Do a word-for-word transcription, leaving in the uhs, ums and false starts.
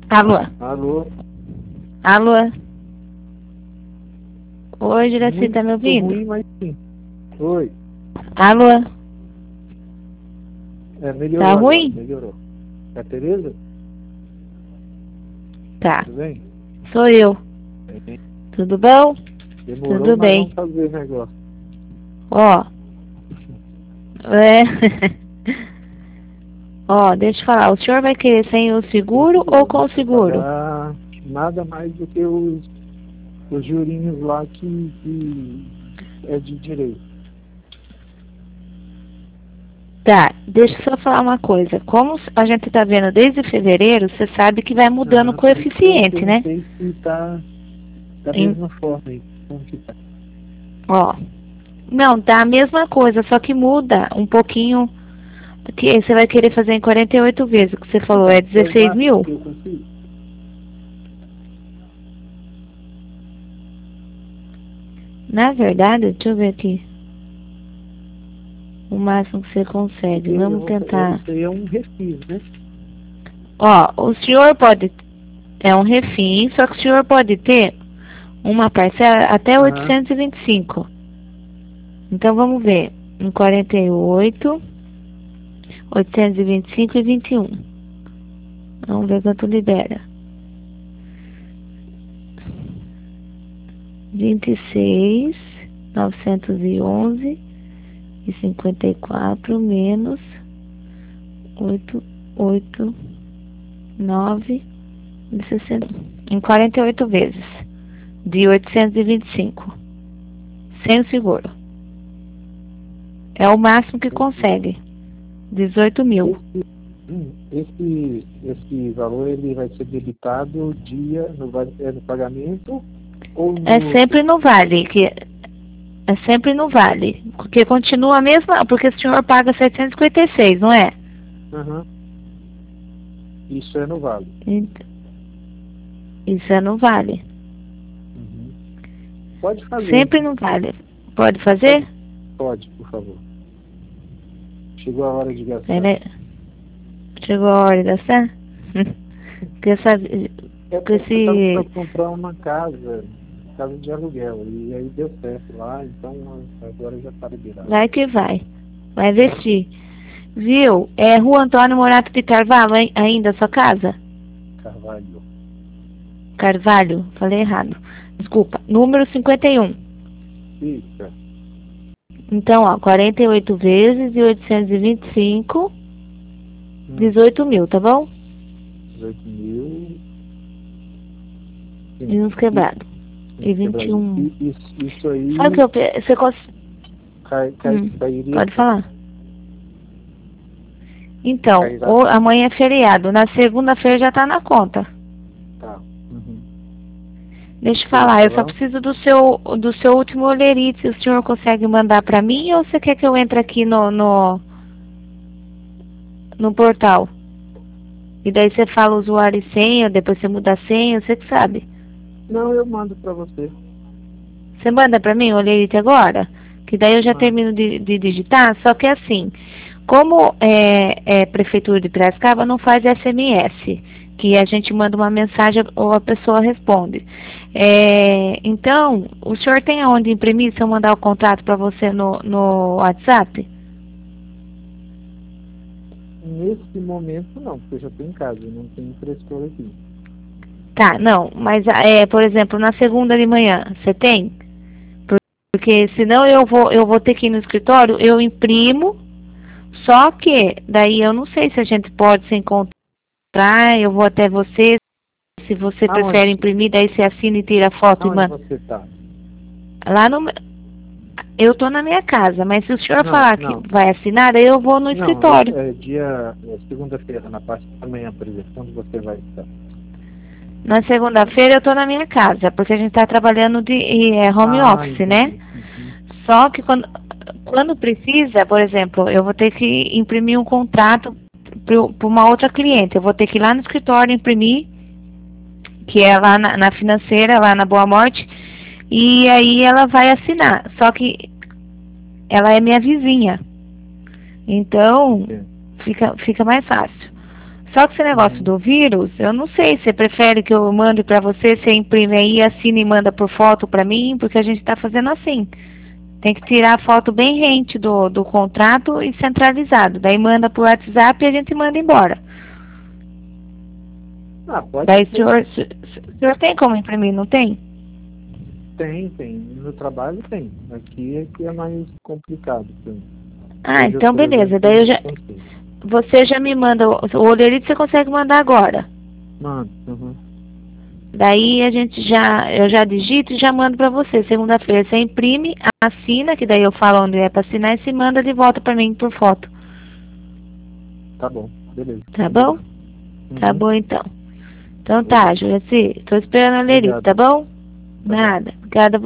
Alô? Alô? Alô? Oi, Juraci, Muito tá me ouvindo? ruim, mas sim. Oi. Alô? É, melhorou Tá agora, ruim? melhorou. É a Tereza? Tá. Tudo bem? Sou eu. Bem. Tudo bom? Demorou, Tudo mas bem. vamos fazer o negócio. Ó. É. Ó, deixa eu falar. O senhor vai querer sem o seguro Isso ou mesmo, com o vai seguro? pagar nada mais do que os, os jurinhos lá que, que é de direito. Tá, deixa eu só falar uma coisa. Como a gente tá vendo desde fevereiro, você sabe que vai mudando o Aham, por isso que eu coeficiente, né? perguntei se tá da Em- mesma forma aí. Como que tá? Ó. Não, tá a mesma coisa, só que muda um pouquinho. Que você vai querer fazer em quarenta e oito vezes, o que você falou, é Então, é o dezesseis máximo mil? que eu consigo? Na verdade, deixa eu ver aqui. O máximo que você consegue. Porque eu Vamos vou, é, tentar. isso aí é um refis, né? Ó, o senhor pode. É um refim, só que o senhor pode ter uma parcela até Aham. oitocentos e vinte e cinco. Então vamos ver. Em quarenta e oito, oitocentos e vinte e cinco e vinte e um. Vamos ver quanto libera. vinte e seis, novecentos e onze e cinquenta e quatro menos oito, oito, nove e sessenta. Em quarenta e oito vezes. De oitocentos e vinte e cinco. Sem o seguro. É o máximo que consegue. dezoito mil. Esse, hum, esse, esse valor ele vai ser debitado dia no, va- é no pagamento ou É no. sempre no vale. Que é sempre no vale. Porque continua a mesma. Porque o senhor paga setecentos e cinquenta e seis, não é? Aham. Isso é no vale. Ent- Isso é no vale. Uhum. Pode fazer. Sempre no vale. Pode Pode, fazer? pode, por favor. Chegou a hora de gastar. Pera aí. Chegou a hora da Sé? Porque essa, Eu com estava para esse. comprar uma casa, casa de aluguel, e aí deu certo lá, então agora já está liberado. Vai que vai. Vai investir. Viu? É Rua Antônio Morato de Carvalho, hein? Ainda a sua casa? Carvalho. Carvalho, falei errado. Desculpa. Número cinquenta e um. Isso. Então, ó, quarenta e oito vezes e oitocentos e vinte e cinco, Hum, dezoito mil, tá bom? dezoito mil. E Sim. uns E, quebrados. E vinte e um. e, isso, isso Sabe o que aí eu pe- Você cons... cai, cai, hum, cairia. pode falar. Então, Cairá. o, amanhã é feriado. Na segunda-feira já tá na conta. Tá. Uhum. Deixa eu falar, Deixa eu só lá. preciso do seu, do seu último olerite. O senhor consegue mandar pra mim ou você quer que eu entre aqui no, no, no portal? E daí você fala usuário e senha, depois você muda a senha, você que sabe. Não, eu mando para você. Você manda pra mim o olerite agora? Que daí eu já Mando. termino de, de digitar, só que assim, como é, é Prefeitura de Piracicaba, não faz S M S, que a gente manda uma mensagem ou a pessoa responde. É, então, o senhor tem aonde imprimir se eu mandar o contrato para você no, no WhatsApp? Nesse momento não, porque eu já estou em casa, eu não tenho impressora aqui. Tá, não, mas é, por exemplo, na segunda de manhã, você tem? Porque senão eu vou, eu vou ter que ir no escritório, eu imprimo, só que daí eu não sei se a gente pode se encontrar, eu vou até você, se você prefere Aonde? imprimir, daí você assina e tira a foto e Aonde manda. você está? Lá no. Eu tô na minha casa, mas se o senhor Não, falar que não. vai assinar, daí eu vou no Não, eu, escritório. é dia é segunda-feira, na parte da manhã, por exemplo, quando você vai estar. Na segunda-feira eu tô na minha casa, porque a gente tá trabalhando de é, home Ah, office, né? entendi. Uhum. Só que quando, quando precisa, por exemplo, eu vou ter que imprimir um contrato para uma outra cliente. Eu vou ter que ir lá no escritório imprimir, que é lá na, na financeira, lá na Boa Morte, e aí ela vai assinar. Só que ela é minha vizinha. Então, Entendo. fica, fica mais fácil. Só que esse negócio Uhum. do vírus, eu não sei, você prefere que eu mande para você, você imprime aí, assina e manda por foto para mim, porque a gente está fazendo assim. Tem que tirar a foto bem rente do, do contrato e centralizado. Daí manda por WhatsApp e a gente manda embora. Ah, pode Daí o ser. senhor, o senhor tem como imprimir, não tem? Tem, tem. No trabalho tem. Aqui é que é mais complicado. Tem. Ah, Hoje, eu, então por beleza. exemplo, Daí eu não já, consigo. você já me manda, o o olerite você consegue mandar agora. Mano, uhum. Daí a gente já, eu já digito e já mando para você. Segunda-feira você imprime, assina, que daí eu falo onde é para assinar e se manda de volta para mim por foto. Tá bom. Beleza. Tá bom? Combinado. Tá Uhum. bom então. Então tá, Beleza. Juraci, tô esperando o olerite, Obrigado. tá bom? Tá bom. Nada. Obrigada a